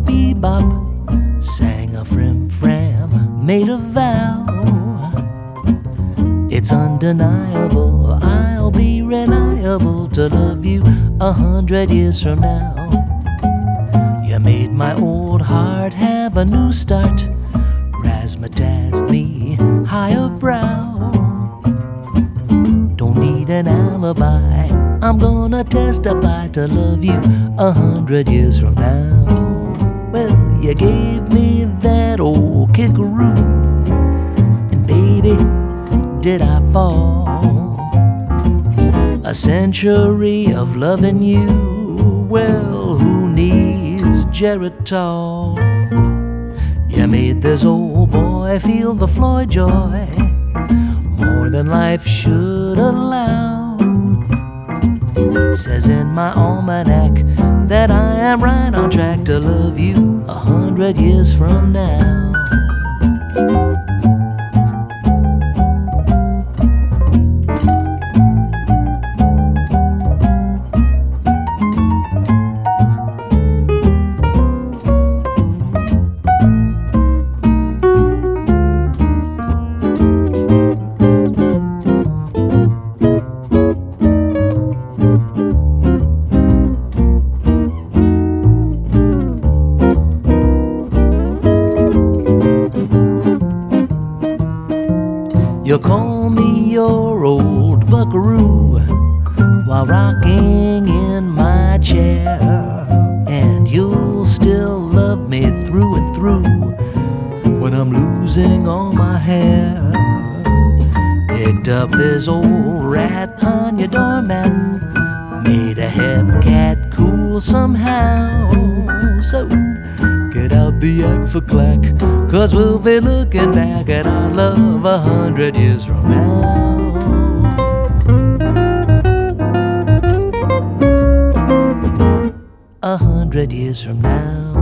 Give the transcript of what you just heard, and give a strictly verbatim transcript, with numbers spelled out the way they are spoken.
bebop, sang a frim-fram, made a vow. It's undeniable, I'll be reliable to love you a hundred years from now. You made my old heart have a new start, razzmatazed me higher brow. Don't need an alibi, I'm gonna testify to love you a hundred years from now. Well, you gave me that old kickaroo, and baby, did I fall. A century of loving you, well, who needs Geritol? You made this old boy feel the Floyd joy, more than life should allow. Says in my almanac that I am right on track to love you a hundred years from now. You call me your old buckaroo while rocking in my chair, and you'll still love me through and through when I'm losing all my hair. Picked up this old rat on your doormat, made a hepcat cool somehow. So get out the yak for clack, 'cause we'll be looking back at our love a hundred years from now. A hundred years from now.